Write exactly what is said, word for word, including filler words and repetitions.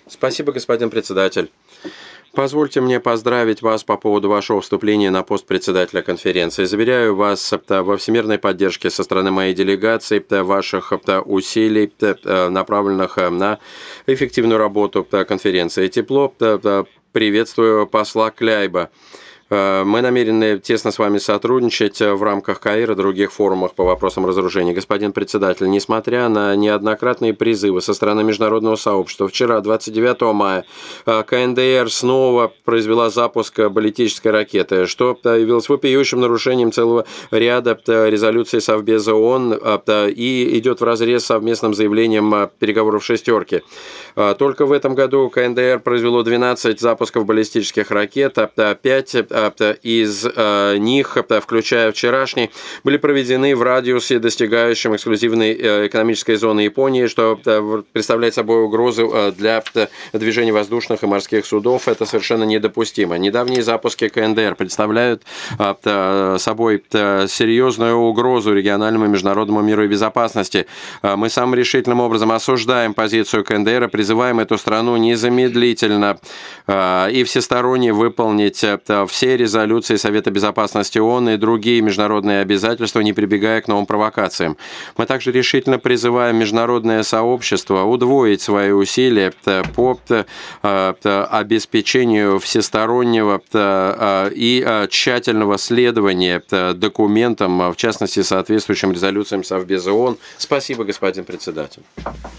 Спасибо, господин председатель. Позвольте мне поздравить вас по поводу вашего вступления на пост председателя конференции. Заверяю вас во всемирной поддержке со стороны моей делегации, ваших усилий, направленных на эффективную работу конференции. Тепло приветствую посла Кляйба. Мы намерены тесно с вами сотрудничать в рамках КАИР и других форумах по вопросам разоружения. Господин председатель, несмотря на неоднократные призывы со стороны международного сообщества, вчера, двадцать девятого мая, КНДР снова произвела запуск баллистической ракеты, что явилось вопиющим нарушением целого ряда резолюций Совбеза ООН и идет вразрез с совместным заявлением переговоров «шестерки». Только в этом году КНДР произвело двенадцать запусков баллистических ракет, пять из них, включая вчерашний, были проведены в радиусе, достигающем эксклюзивной экономической зоны Японии, что представляет собой угрозу для движения воздушных и морских судов. Это совершенно недопустимо. Недавние запуски КНДР представляют собой серьезную угрозу региональному и международному миру и безопасности. Мы самым решительным образом осуждаем позицию КНДР и призываем эту страну незамедлительно и всесторонне выполнить все резолюции Совета Безопасности ООН и другие международные обязательства, не прибегая к новым провокациям. Мы также решительно призываем международное сообщество удвоить свои усилия по обеспечению всестороннего и тщательного следования документам, в частности, соответствующим резолюциям Совбеза ООН. Спасибо, господин председатель.